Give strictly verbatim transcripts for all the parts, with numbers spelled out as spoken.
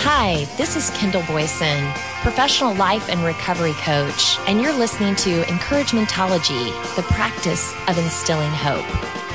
Hi, this is Kendall Boyson, professional life and recovery coach, and you're listening to Encouragementology, the practice of instilling hope.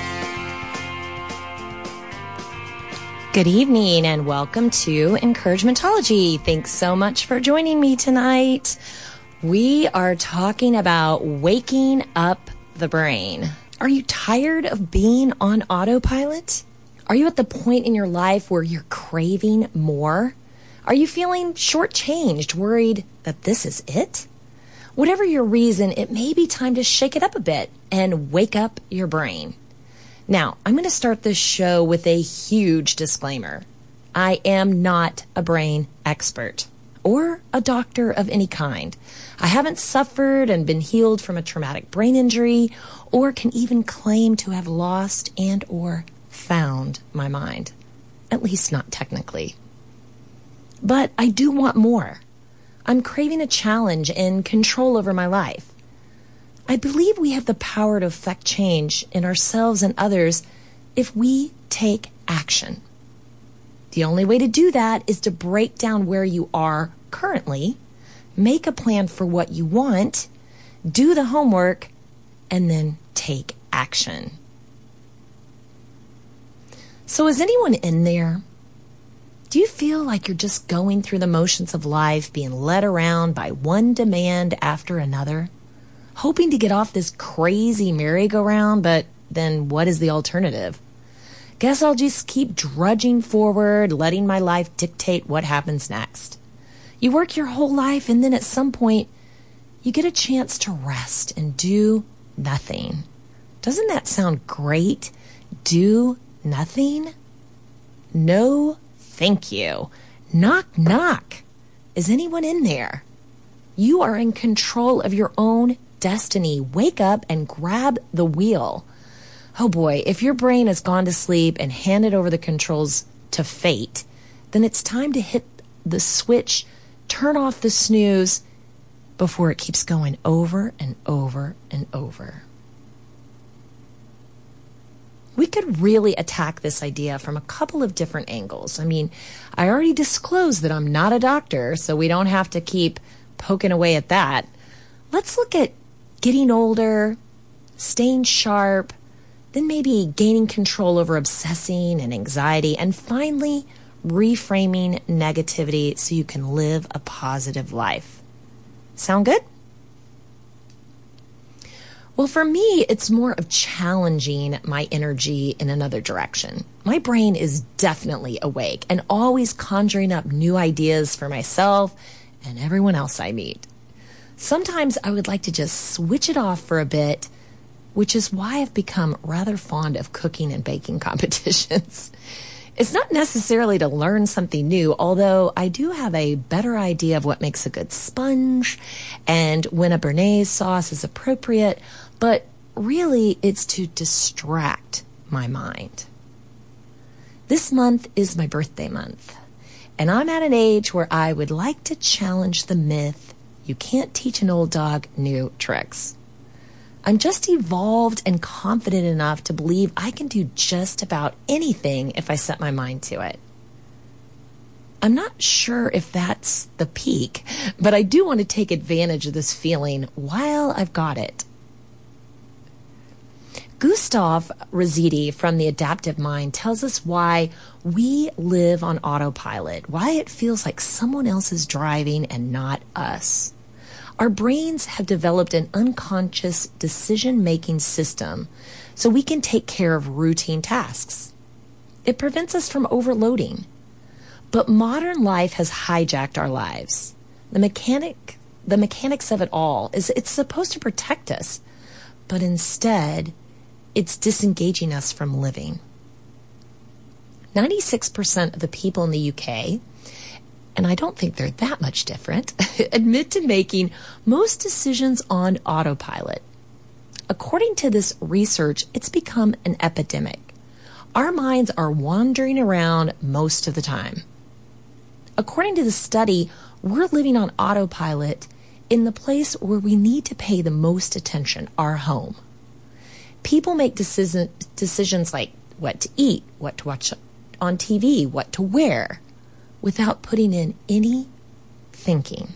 Good evening and welcome to Encouragementology. Thanks so much for joining me tonight. We are talking about waking up the brain. Are you tired of being on autopilot? Are you at the point in your life where you're craving more? Are you feeling shortchanged, worried that this is it? Whatever your reason, it may be time to shake it up a bit and wake up your brain. Now, I'm going to start this show with a huge disclaimer. I am not a brain expert or a doctor of any kind. I haven't suffered and been healed from a traumatic brain injury or can even claim to have lost and or found my mind. At least not technically. But I do want more. I'm craving a challenge and control over my life. I believe we have the power to affect change in ourselves and others if we take action. The only way to do that is to break down where you are currently, make a plan for what you want, do the homework, and then take action. So is anyone in there? Do you feel like you're just going through the motions of life, being led around by one demand after another, hoping to get off this crazy merry-go-round, but then what is the alternative? Guess I'll just keep drudging forward, letting my life dictate what happens next. You work your whole life, and then at some point, you get a chance to rest and do nothing. Doesn't that sound great? Do nothing? No, thank you. Knock, knock. Is anyone in there? You are in control of your own destiny. Wake up and grab the wheel. Oh boy, if your brain has gone to sleep and handed over the controls to fate, then it's time to hit the switch, turn off the snooze before it keeps going over and over and over. We could really attack this idea from a couple of different angles. I mean, I already disclosed that I'm not a doctor, so we don't have to keep poking away at that. Let's look at getting older, staying sharp, then maybe gaining control over obsessing and anxiety, and finally reframing negativity so you can live a positive life. Sound good? Well, for me, it's more of challenging my energy in another direction. My brain is definitely awake and always conjuring up new ideas for myself and everyone else I meet. Sometimes I would like to just switch it off for a bit, which is why I've become rather fond of cooking and baking competitions. It's not necessarily to learn something new, although I do have a better idea of what makes a good sponge and when a béarnaise sauce is appropriate, but really it's to distract my mind. This month is my birthday month, and I'm at an age where I would like to challenge the myth, you can't teach an old dog new tricks. I'm just evolved and confident enough to believe I can do just about anything if I set my mind to it. I'm not sure if that's the peak, but I do want to take advantage of this feeling while I've got it. Gustav Rossetti from The Adaptive Mind tells us why we live on autopilot, why it feels like someone else is driving and not us. Our brains have developed an unconscious decision-making system so we can take care of routine tasks. It prevents us from overloading. But modern life has hijacked our lives. The mechanic, the mechanics of it all is it's supposed to protect us, but instead, it's disengaging us from living. ninety-six percent of the people in the U K, and I don't think they're that much different, admit to making most decisions on autopilot. According to this research, it's become an epidemic. Our minds are wandering around most of the time. According to the study, we're living on autopilot in the place where we need to pay the most attention, our home. People make decision, decisions like what to eat, what to watch on T V, what to wear. without putting in any thinking.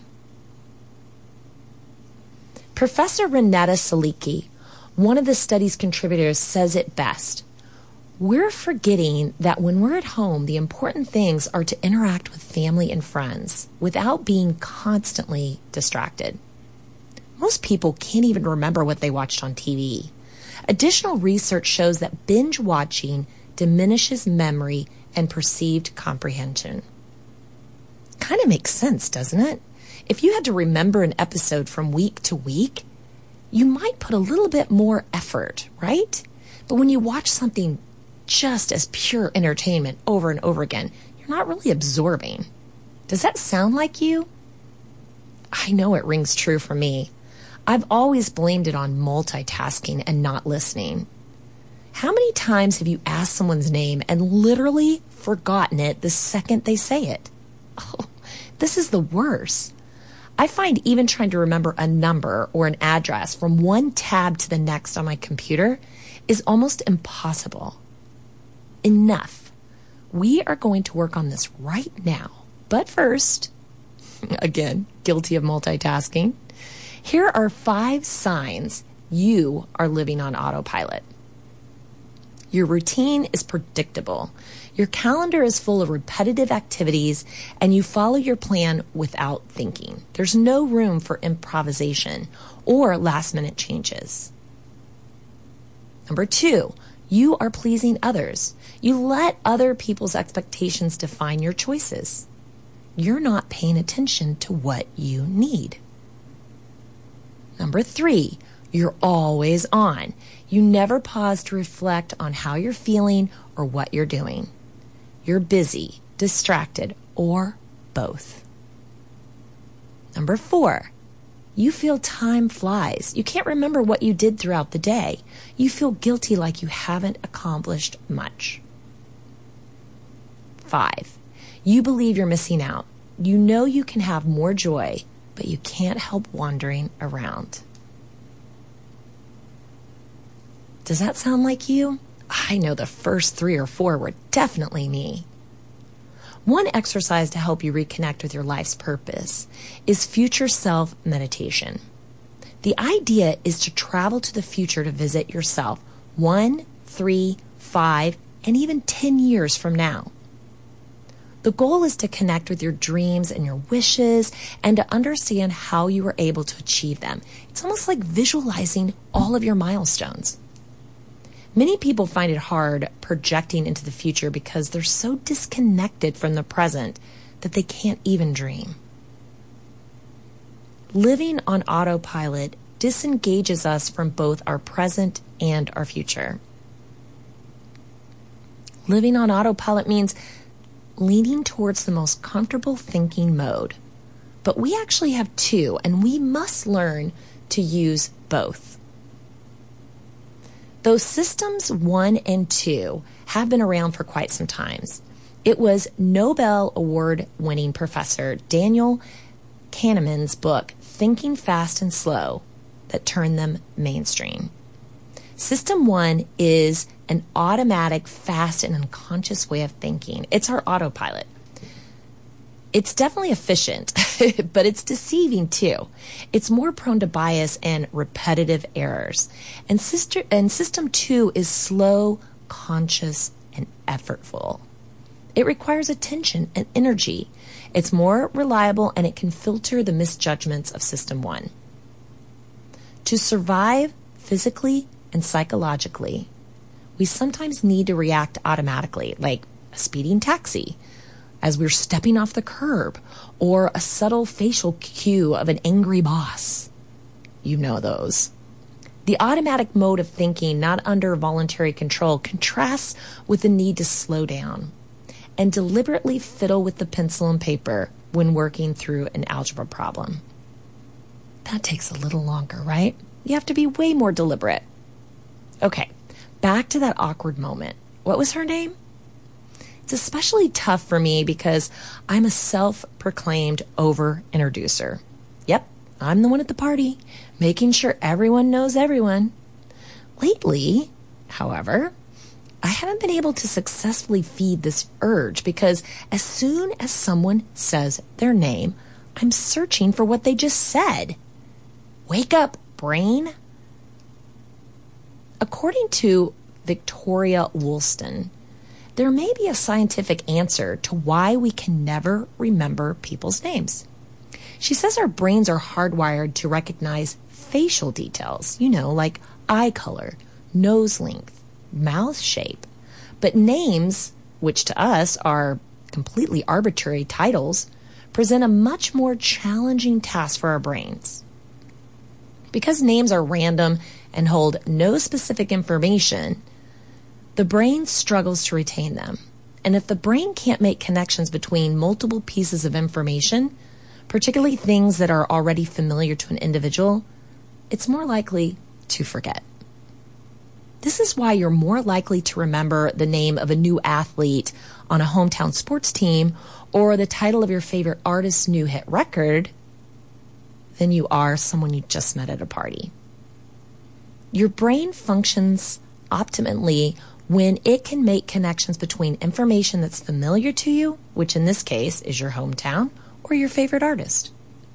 Professor Renata Salicki, one of the study's contributors, says it best. We're forgetting that when we're at home, the important things are to interact with family and friends without being constantly distracted. Most people can't even remember what they watched on T V. Additional research shows that binge watching diminishes memory and perceived comprehension. Kind of makes sense, doesn't it? If you had to remember an episode from week to week, you might put a little bit more effort, right? But when you watch something just as pure entertainment over and over again, you're not really absorbing. Does that sound like you? I know it rings true for me. I've always blamed it on multitasking and not listening. How many times have you asked someone's name and literally forgotten it the second they say it? Oh, this is the worst. I find even trying to remember a number or an address from one tab to the next on my computer is almost impossible. Enough. We are going to work on this right now. But first, again, guilty of multitasking, here are five signs you are living on autopilot. Your routine is predictable. Your calendar is full of repetitive activities, and you follow your plan without thinking. There's no room for improvisation or last-minute changes. Number two, you are pleasing others. You let other people's expectations define your choices. You're not paying attention to what you need. Number three, you're always on. You never pause to reflect on how you're feeling or what you're doing. You're busy, distracted, or both. Number four, you feel time flies. You can't remember what you did throughout the day. You feel guilty like you haven't accomplished much. Five, you believe you're missing out. You know you can have more joy, but you can't help wandering around. Does that sound like you? I know the first three or four were definitely me. One exercise to help you reconnect with your life's purpose is future self meditation. The idea is to travel to the future to visit yourself one, three, five, and even ten years from now. The goal is to connect with your dreams and your wishes and to understand how you were able to achieve them. It's almost like visualizing all of your milestones. Many people find it hard projecting into the future because they're so disconnected from the present that they can't even dream. Living on autopilot disengages us from both our present and our future. Living on autopilot means leaning towards the most comfortable thinking mode. But we actually have two, and we must learn to use both. Though systems one and two have been around for quite some time, it was Nobel Award-winning professor Daniel Kahneman's book, Thinking Fast and Slow, that turned them mainstream. System one is an automatic, fast, and unconscious way of thinking. It's our autopilot. It's definitely efficient, but it's deceiving too. It's more prone to bias and repetitive errors. And, sister, and system two is slow, conscious, and effortful. It requires attention and energy. It's more reliable, and it can filter the misjudgments of system one. To survive physically and psychologically, we sometimes need to react automatically, like a speeding taxi, as we're stepping off the curb, or a subtle facial cue of an angry boss. You know those. The automatic mode of thinking, not under voluntary control, contrasts with the need to slow down and deliberately fiddle with the pencil and paper when working through an algebra problem. That takes a little longer, right? You have to be way more deliberate. Okay, back to that awkward moment. What was her name? It's especially tough for me because I'm a self-proclaimed over-introducer. Yep, I'm the one at the party, making sure everyone knows everyone. Lately, however, I haven't been able to successfully feed this urge because as soon as someone says their name, I'm searching for what they just said. Wake up, brain. According to Victoria Woolston, there may be a scientific answer to why we can never remember people's names. She says our brains are hardwired to recognize facial details, you know, like eye color, nose length, mouth shape. But names, which to us are completely arbitrary titles, present a much more challenging task for our brains. Because names are random and hold no specific information, the brain struggles to retain them. And if the brain can't make connections between multiple pieces of information, particularly things that are already familiar to an individual, it's more likely to forget. This is why you're more likely to remember the name of a new athlete on a hometown sports team or the title of your favorite artist's new hit record than you are someone you just met at a party. Your brain functions optimally when it can make connections between information that's familiar to you, which in this case is your hometown, or your favorite artist.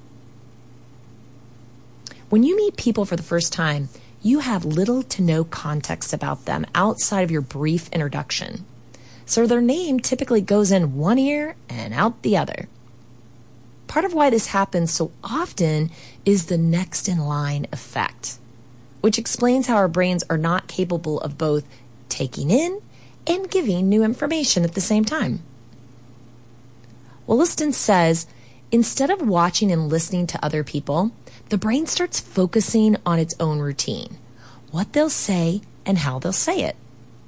When you meet people for the first time, you have little to no context about them outside of your brief introduction. So their name typically goes in one ear and out the other. Part of why this happens so often is the next in line effect, which explains how our brains are not capable of both taking in and giving new information at the same time. Wollaston says, instead of watching and listening to other people, the brain starts focusing on its own routine, what they'll say and how they'll say it.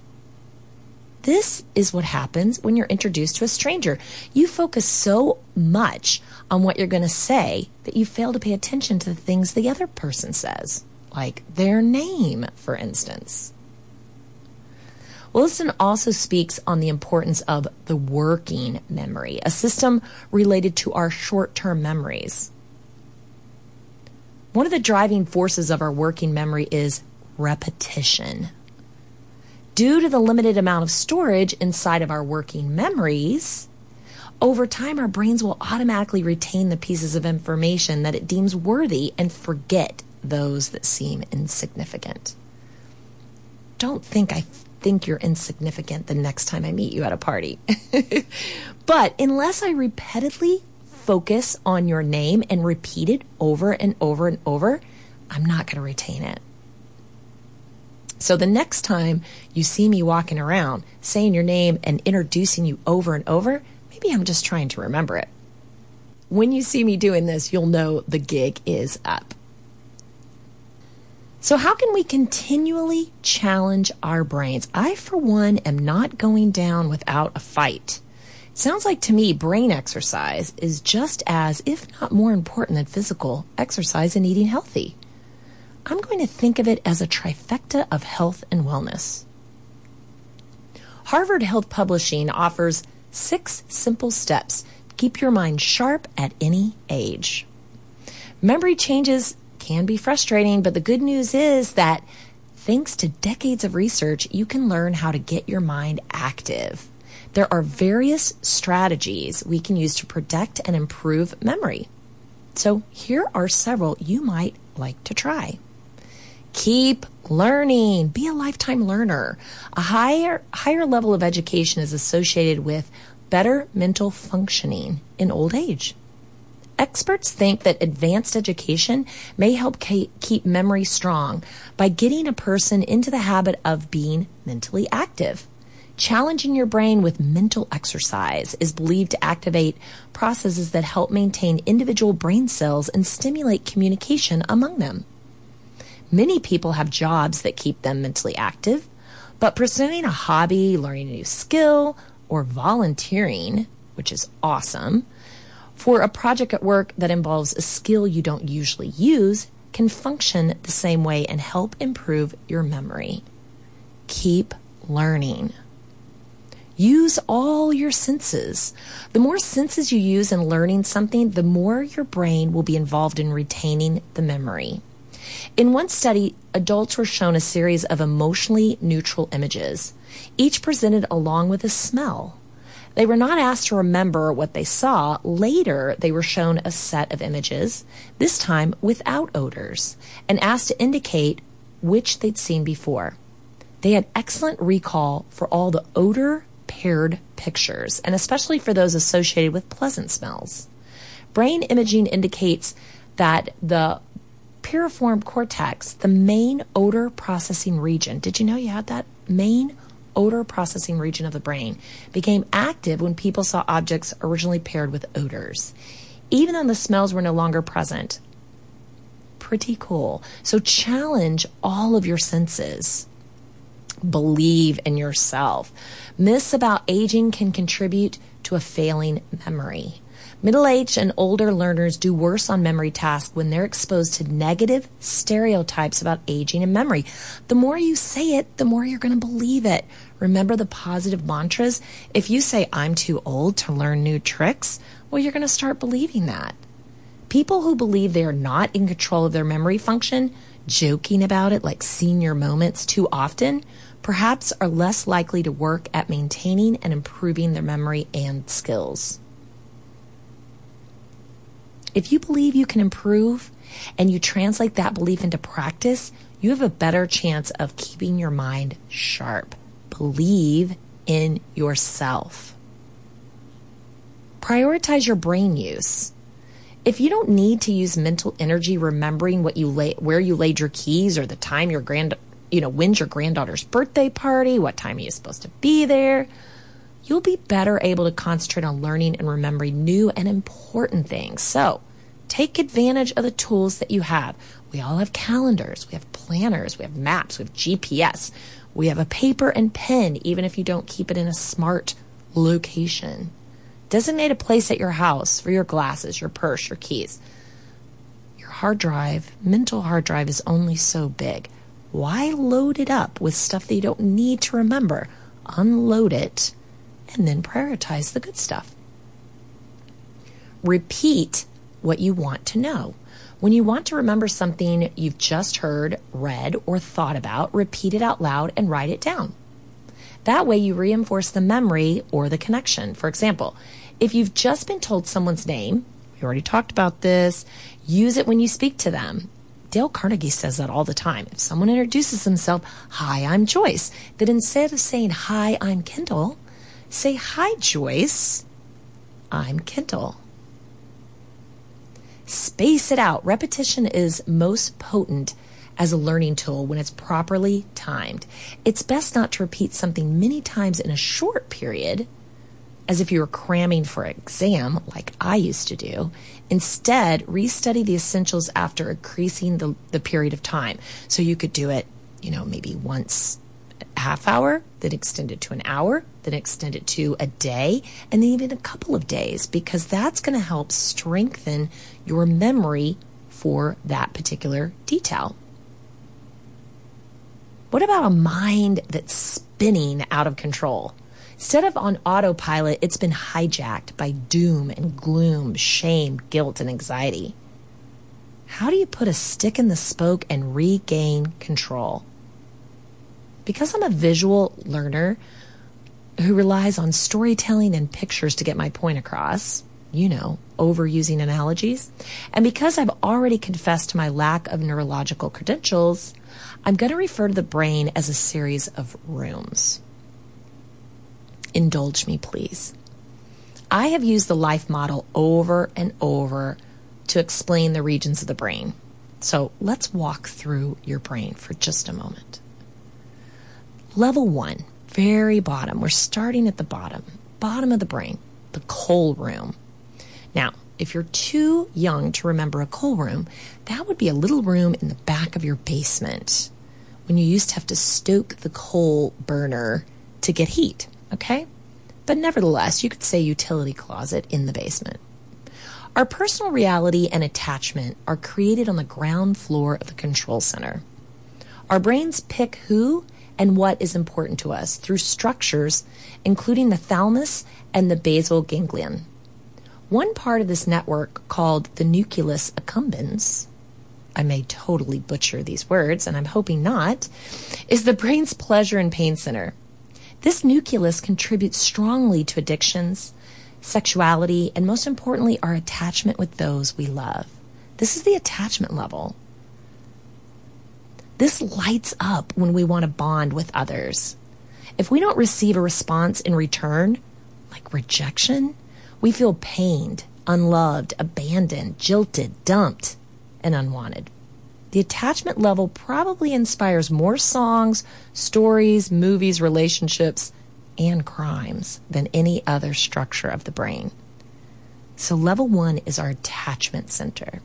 This is what happens when you're introduced to a stranger. You focus so much on what you're going to say that you fail to pay attention to the things the other person says, like their name, for instance. Wollaston also speaks on the importance of the working memory, a system related to our short-term memories. One of the driving forces of our working memory is repetition. Due to the limited amount of storage inside of our working memories, over time our brains will automatically retain the pieces of information that it deems worthy and forget those that seem insignificant. Don't think I think you're insignificant the next time I meet you at a party. But unless I repeatedly focus on your name and repeat it over and over and over, I'm not going to retain it. So the next time you see me walking around saying your name and introducing you over and over, maybe I'm just trying to remember it. When you see me doing this, you'll know the gig is up. So how can we continually challenge our brains? I, for one, am not going down without a fight. It sounds like to me brain exercise is just as, if not more important than physical exercise and eating healthy. I'm going to think of it as a trifecta of health and wellness. Harvard Health Publishing offers six simple steps to keep your mind sharp at any age. Memory changes can be frustrating, but the good news is that thanks to decades of research, you can learn how to get your mind active. There are various strategies we can use to protect and improve memory. So here are several you might like to try. Keep learning. Be a lifetime learner. A higher, higher level of education is associated with better mental functioning in old age. Experts think that advanced education may help keep memory strong by getting a person into the habit of being mentally active. Challenging your brain with mental exercise is believed to activate processes that help maintain individual brain cells and stimulate communication among them. Many people have jobs that keep them mentally active, but pursuing a hobby, learning a new skill, or volunteering, which is awesome, for a project at work that involves a skill you don't usually use can function the same way and help improve your memory. Keep learning. Use all your senses. The more senses you use in learning something, the more your brain will be involved in retaining the memory. In one study, adults were shown a series of emotionally neutral images. each presented along with a smell. They were not asked to remember what they saw. Later, they were shown a set of images, this time without odors, and asked to indicate which they'd seen before. They had excellent recall for all the odor-paired pictures, and especially for those associated with pleasant smells. Brain imaging indicates that the piriform cortex, the main odor processing region, did you know you had that? Main odor processing region of the brain became active when people saw objects originally paired with odors, even though the smells were no longer present. Pretty cool. So challenge all of your senses. Believe in yourself. Myths about aging can contribute to a failing memory. Middle-aged and older learners do worse on memory tasks when they're exposed to negative stereotypes about aging and memory. The more you say it, the more you're going to believe it. Remember the positive mantras? If you say, I'm too old to learn new tricks, well, you're going to start believing that. People who believe they are not in control of their memory function, joking about it like senior moments too often, perhaps are less likely to work at maintaining and improving their memory and skills. If you believe you can improve and you translate that belief into practice, you have a better chance of keeping your mind sharp. Believe in yourself. Prioritize your brain use. If you don't need to use mental energy remembering what you lay, where you laid your keys or the time your grand, you know, when's your granddaughter's birthday party, what time are you supposed to be there, you'll be better able to concentrate on learning and remembering new and important things. So take advantage of the tools that you have. We all have calendars, we have planners, we have maps, we have G P S, we have a paper and pen, even if you don't keep it in a smart location. Designate a place at your house for your glasses, your purse, your keys. Your hard drive, mental hard drive is only so big. Why load it up with stuff that you don't need to remember? Unload it and then prioritize the good stuff. Repeat what you want to know. When you want to remember something you've just heard, read, or thought about, repeat it out loud and write it down. That way you reinforce the memory or the connection. For example, if you've just been told someone's name, we already talked about this, use it when you speak to them. Dale Carnegie says that all the time. If someone introduces himself, hi, I'm Joyce, then instead of saying, hi, I'm Kendall, say, hi, Joyce, I'm Kendall. Space it out. Repetition is most potent as a learning tool when it's properly timed. It's best not to repeat something many times in a short period, as if you were cramming for an exam, like I used to do. Instead, restudy the essentials after increasing the, the period of time. So you could do it, you know, maybe once a half hour, then extend it to an hour, then extend it to a day, and then even a couple of days, because that's going to help strengthen your memory for that particular detail. What about a mind that's spinning out of control? Instead of on autopilot, it's been hijacked by doom and gloom, shame, guilt, and anxiety. How do you put a stick in the spoke and regain control? Because I'm a visual learner who relies on storytelling and pictures to get my point across, you know, overusing analogies, and because I've already confessed to my lack of neurological credentials, I'm going to refer to the brain as a series of rooms. Indulge me, please. I have used the life model over and over to explain the regions of the brain. So let's walk through your brain for just a moment. Level one, very bottom. We're starting at the bottom, bottom of the brain, the coal room. Now, if you're too young to remember a coal room, that would be a little room in the back of your basement when you used to have to stoke the coal burner to get heat. Okay? But nevertheless, you could say utility closet in the basement. Our personal reality and attachment are created on the ground floor of the control center. Our brains pick who and what is important to us through structures, including the thalamus and the basal ganglion. One part of this network, called the nucleus accumbens, I may totally butcher these words, and I'm hoping not, is the brain's pleasure and pain center. This nucleus contributes strongly to addictions, sexuality, and most importantly, our attachment with those we love. This is the attachment level. This lights up when we want to bond with others. If we don't receive a response in return, like rejection, we feel pained, unloved, abandoned, jilted, dumped, and unwanted. The attachment level probably inspires more songs, stories, movies, relationships, and crimes than any other structure of the brain. So level one is our attachment center.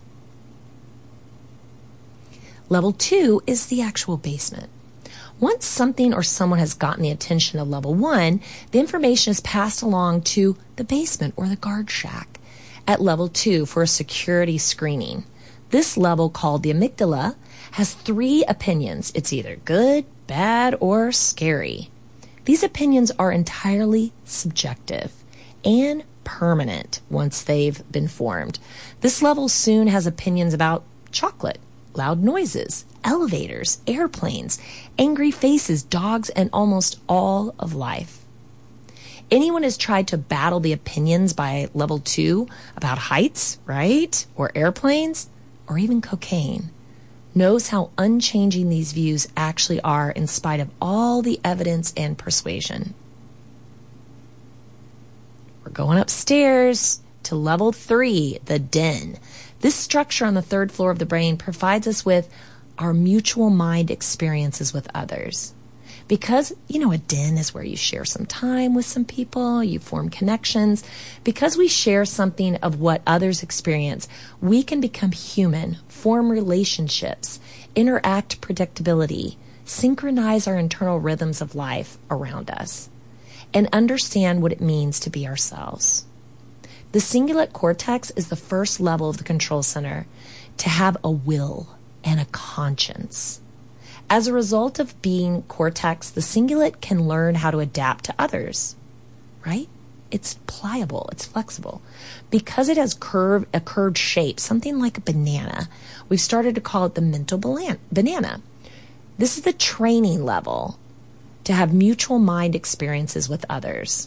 Level two is the actual basement. Once something or someone has gotten the attention of level one, the information is passed along to the basement or the guard shack at level two for a security screening. This level, called the amygdala, has three opinions. It's either good, bad, or scary. These opinions are entirely subjective and permanent once they've been formed. This level soon has opinions about chocolate, loud noises, elevators, airplanes, angry faces, dogs, and almost all of life. Anyone has tried to battle the opinions by level two about heights, right, or airplanes, or even cocaine, knows how unchanging these views actually are in spite of all the evidence and persuasion. We're going upstairs to level three, the den. This structure on the third floor of the brain provides us with our mutual mind experiences with others. Because, you know, a den is where you share some time with some people, you form connections. Because we share something of what others experience, we can become human, form relationships, interact predictability, synchronize our internal rhythms of life around us, and understand what it means to be ourselves. The cingulate cortex is the first level of the control center to have a will and a conscience. As a result of being cortex, the cingulate can learn how to adapt to others, right? It's pliable, it's flexible. Because it has curve, a curved shape, something like a banana, we've started to call it the mental banana. This is the training level to have mutual mind experiences with others.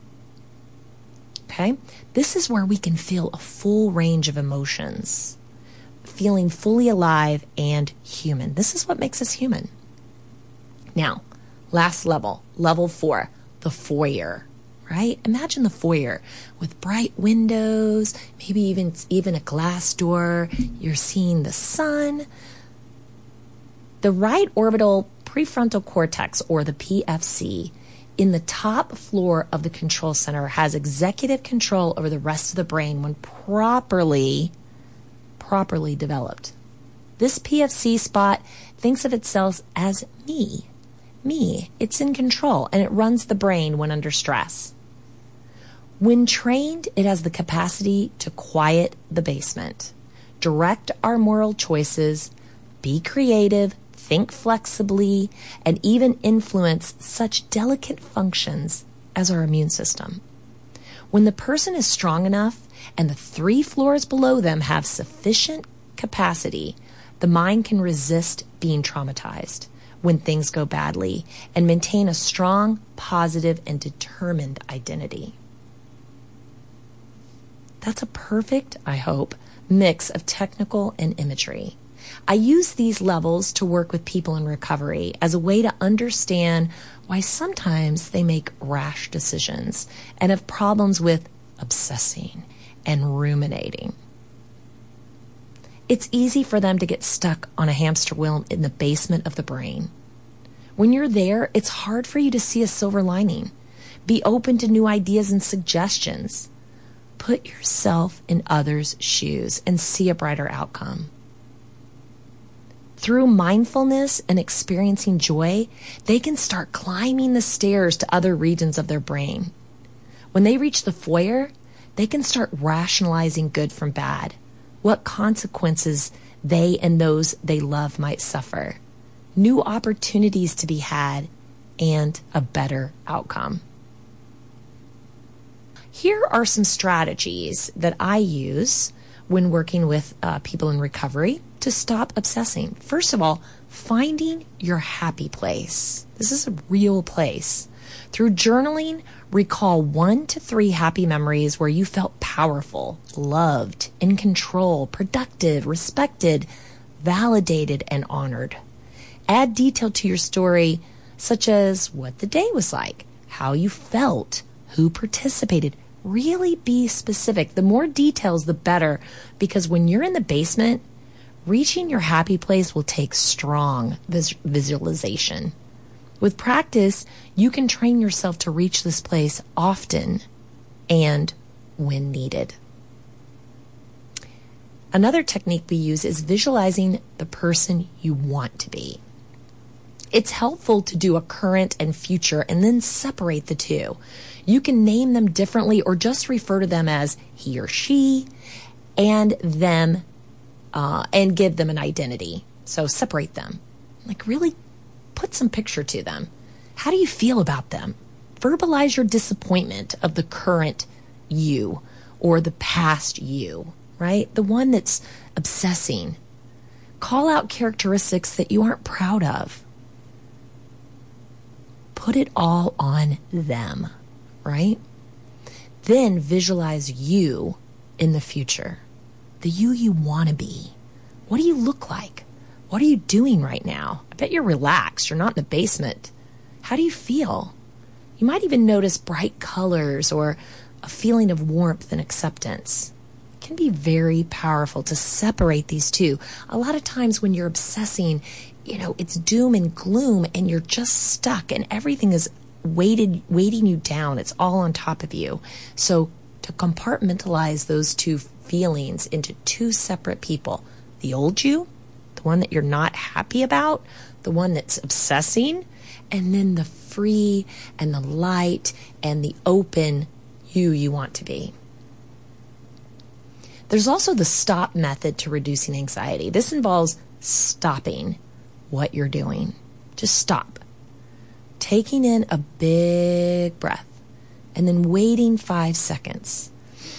Okay? This is where we can feel a full range of emotions, feeling fully alive and human. This is what makes us human. Now, last level, level four, the foyer, right? Imagine the foyer with bright windows, maybe even, even a glass door. You're seeing the sun. The right orbital prefrontal cortex, or the P F C, in the top floor of the control center has executive control over the rest of the brain when properly properly developed. This P F C spot thinks of itself as me. Me. It's in control, and it runs the brain when under stress. When trained, it has the capacity to quiet the basement, direct our moral choices, be creative, think flexibly, and even influence such delicate functions as our immune system. When the person is strong enough and the three floors below them have sufficient capacity, the mind can resist being traumatized when things go badly and maintain a strong, positive, and determined identity. That's a perfect, I hope, mix of technical and imagery. I use these levels to work with people in recovery as a way to understand why sometimes they make rash decisions and have problems with obsessing and ruminating. It's easy for them to get stuck on a hamster wheel in the basement of the brain. When you're there, it's hard for you to see a silver lining. Be open to new ideas and suggestions. Put yourself in others' shoes and see a brighter outcome. Through mindfulness and experiencing joy, they can start climbing the stairs to other regions of their brain. When they reach the foyer, they can start rationalizing good from bad, what consequences they and those they love might suffer, new opportunities to be had, and a better outcome. Here are some strategies that I use when working with uh, people in recovery to stop obsessing. First of all, finding your happy place. This is a real place. Through journaling, recall one to three happy memories where you felt powerful, loved, in control, productive, respected, validated, and honored. Add detail to your story, such as what the day was like, how you felt, who participated. Really be specific. The more details, the better, because when you're in the basement, reaching your happy place will take strong vis- visualization. With practice, you can train yourself to reach this place often and when needed. Another technique we use is visualizing the person you want to be. It's helpful to do a current and future and then separate the two. You can name them differently or just refer to them as he or she and them uh, and give them an identity. So separate them. Like really put some picture to them. How do you feel about them? Verbalize your disappointment of the current you or the past you, right? The one that's obsessing. Call out characteristics that you aren't proud of. Put it all on them, right? Then visualize you in the future. The you you want to be. What do you look like? What are you doing right now? I bet you're relaxed. You're not in the basement. How do you feel? You might even notice bright colors or a feeling of warmth and acceptance. It can be very powerful to separate these two. A lot of times when you're obsessing, you know, it's doom and gloom and you're just stuck and everything is weighted, weighting you down. It's all on top of you. So to compartmentalize those two feelings into two separate people, the old you, the one that you're not happy about, the one that's obsessing, and then the free and the light and the open you you want to be. There's also the stop method to reducing anxiety. This involves stopping what you're doing. Just stop. Taking in a big breath and then waiting five seconds.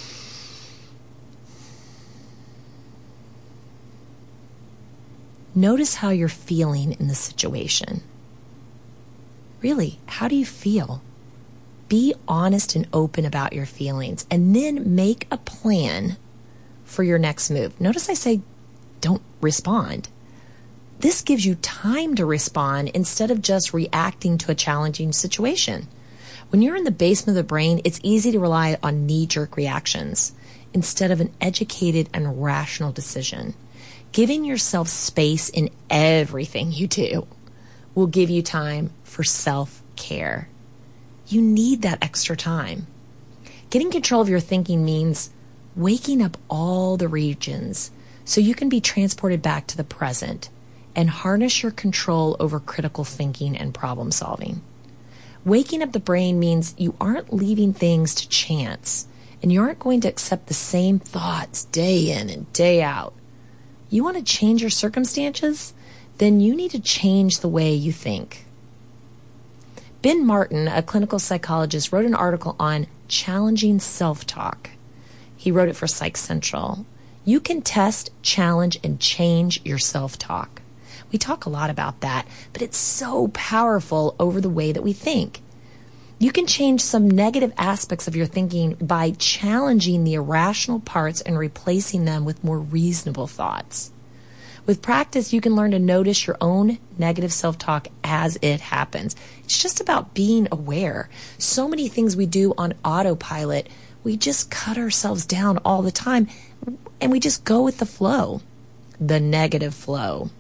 Notice how you're feeling in the situation. Really, how do you feel? Be honest and open about your feelings and then make a plan for your next move. Notice I say don't respond. This gives you time to respond instead of just reacting to a challenging situation. When you're in the basement of the brain, it's easy to rely on knee-jerk reactions instead of an educated and rational decision. Giving yourself space in everything you do will give you time for self-care. You need that extra time. Getting control of your thinking means waking up all the regions so you can be transported back to the present and harness your control over critical thinking and problem solving. Waking up the brain means you aren't leaving things to chance and you aren't going to accept the same thoughts day in and day out. You want to change your circumstances? Then you need to change the way you think. Ben Martin, a clinical psychologist, wrote an article on challenging self-talk. He wrote it for Psych Central. You can test, challenge, and change your self-talk. We talk a lot about that, but it's so powerful over the way that we think. You can change some negative aspects of your thinking by challenging the irrational parts and replacing them with more reasonable thoughts. With practice, you can learn to notice your own negative self-talk as it happens. It's just about being aware. So many things we do on autopilot, we just cut ourselves down all the time, and we just go with the flow, the negative flow.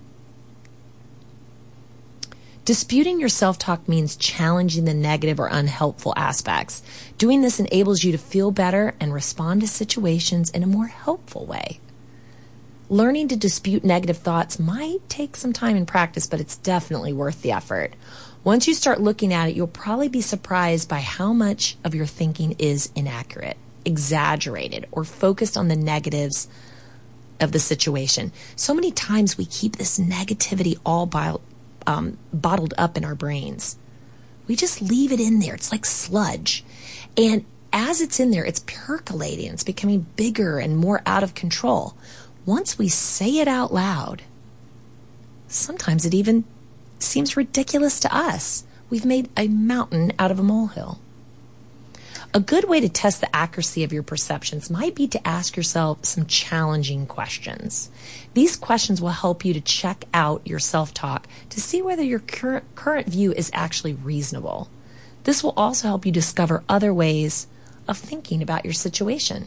Disputing your self-talk means challenging the negative or unhelpful aspects. Doing this enables you to feel better and respond to situations in a more helpful way. Learning to dispute negative thoughts might take some time and practice, but it's definitely worth the effort. Once you start looking at it, you'll probably be surprised by how much of your thinking is inaccurate, exaggerated, or focused on the negatives of the situation. So many times we keep this negativity all by Um, bottled up in our brains. We just leave it in there. It's like sludge. And as it's in there, it's percolating. It's becoming bigger and more out of control. Once we say it out loud, Sometimes it even seems ridiculous to us. We've made a mountain out of a molehill. A good way to test the accuracy of your perceptions might be to ask yourself some challenging questions. These questions will help you to check out your self-talk to see whether your cur- current view is actually reasonable. This will also help you discover other ways of thinking about your situation.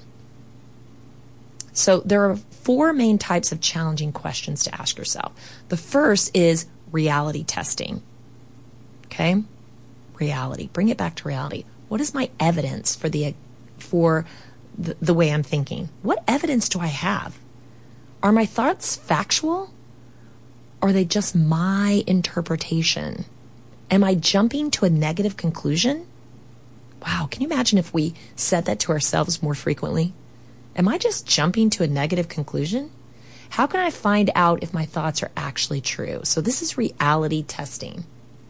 So there are four main types of challenging questions to ask yourself. The first is reality testing. Okay? Reality. Bring it back to reality. What is my evidence for the for the, the way I'm thinking? What evidence do I have? Are my thoughts factual? Or are they just my interpretation? Am I jumping to a negative conclusion? Wow, can you imagine if we said that to ourselves more frequently? Am I just jumping to a negative conclusion? How can I find out if my thoughts are actually true? So this is reality testing.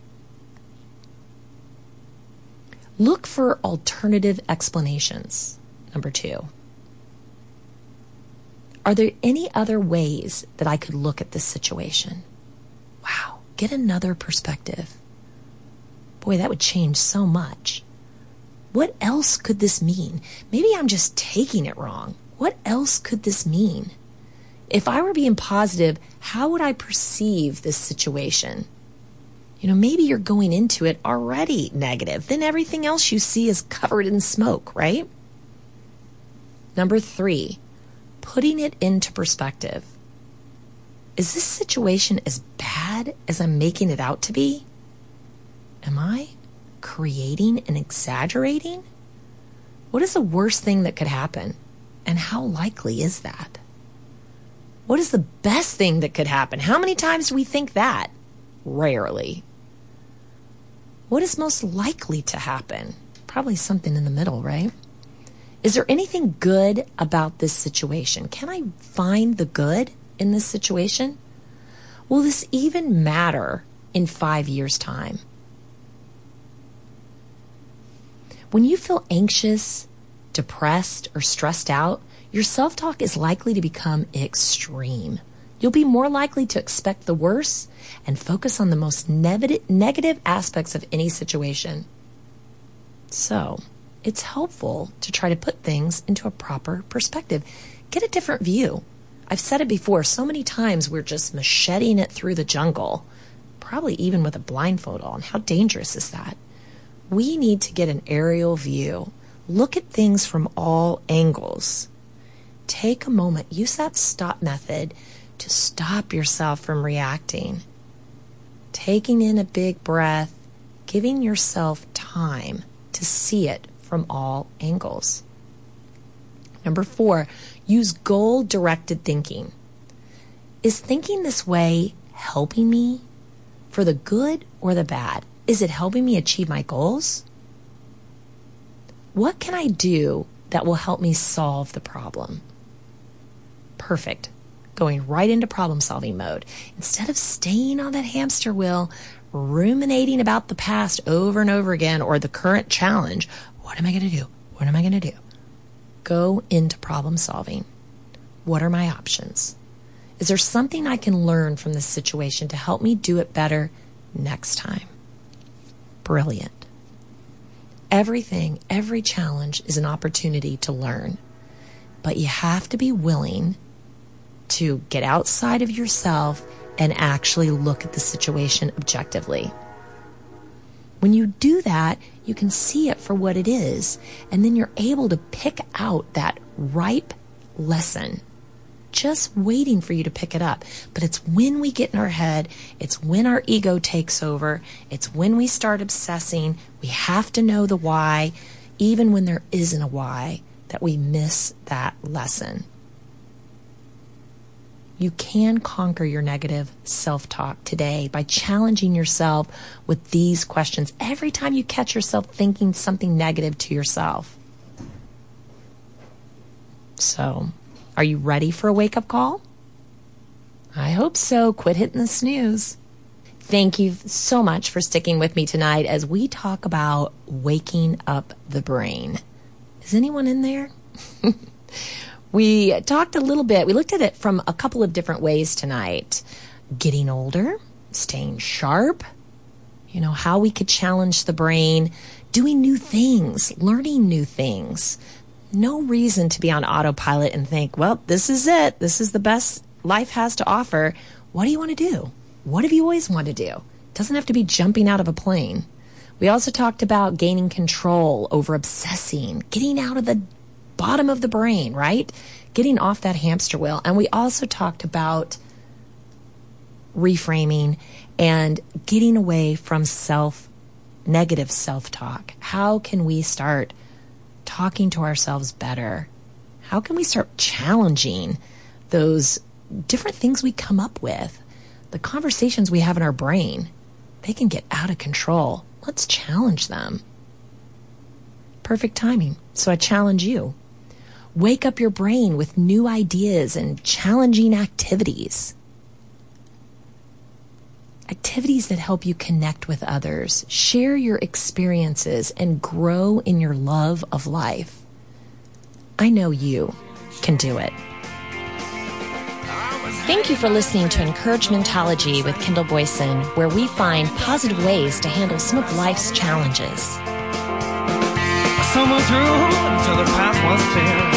Look for alternative explanations. Number two. Are there any other ways that I could look at this situation? Wow, get another perspective. Boy, that would change so much. What else could this mean? Maybe I'm just taking it wrong. What else could this mean? If I were being positive, how would I perceive this situation? You know, maybe you're going into it already negative. Then everything else you see is covered in smoke, right? Number three, putting it into perspective. Is this situation as bad as I'm making it out to be? Am I creating and exaggerating? What is the worst thing that could happen? And how likely is that? What is the best thing that could happen? How many times do we think that? Rarely. What is most likely to happen? Probably something in the middle, right? Is there anything good about this situation? Can I find the good in this situation? Will this even matter in five years' time? When you feel anxious, depressed, or stressed out, your self-talk is likely to become extreme. You'll be more likely to expect the worst and focus on the most ne- negative aspects of any situation. So, it's helpful to try to put things into a proper perspective. Get a different view. I've said it before, so many times we're just macheting it through the jungle, probably even with a blindfold on. How dangerous is that? We need to get an aerial view. Look at things from all angles. Take a moment. Use that stop method to stop yourself from reacting. Taking in a big breath, giving yourself time to see it from all angles. Number four, use goal-directed thinking. Is thinking this way helping me for the good or the bad? Is it helping me achieve my goals? What can I do that will help me solve the problem? Perfect. Going right into problem-solving mode. Instead of staying on that hamster wheel, ruminating about the past over and over again or the current challenge, what am I going to do? What am I going to do? Go into problem-solving. What are my options? Is there something I can learn from this situation to help me do it better next time? Brilliant. Everything, every challenge is an opportunity to learn. But you have to be willing to get outside of yourself and actually look at the situation objectively. When you do that, you can see it for what it is, and then you're able to pick out that ripe lesson, just waiting for you to pick it up. But it's when we get in our head, it's when our ego takes over, it's when we start obsessing, we have to know the why, even when there isn't a why, that we miss that lesson. You can conquer your negative self-talk today by challenging yourself with these questions every time you catch yourself thinking something negative to yourself. So, are you ready for a wake-up call? I hope so. Quit hitting the snooze. Thank you so much for sticking with me tonight as we talk about waking up the brain. Is anyone in there? We talked a little bit. We looked at it from a couple of different ways tonight. getting older, staying sharp, you know, how we could challenge the brain, doing new things, learning new things. No reason to be on autopilot and think, well, this is it. This is the best life has to offer. What do you want to do? What have you always wanted to do? It doesn't have to be jumping out of a plane. We also talked about gaining control over obsessing, getting out of the bottom of the brain, right? Getting off that hamster wheel. And we also talked about reframing and getting away from self, negative self-talk. How can we start talking to ourselves better? How can we start challenging those different things we come up with? The conversations we have in our brain, they can get out of control. Let's challenge them. Perfect timing. So I challenge you. Wake up your brain with new ideas and challenging activities. Activities that help you connect with others, share your experiences, and grow in your love of life. I know you can do it. Thank you for listening to Encouragementology with Kendall Boyson, where we find positive ways to handle some of life's challenges. Someone through until the path was clear.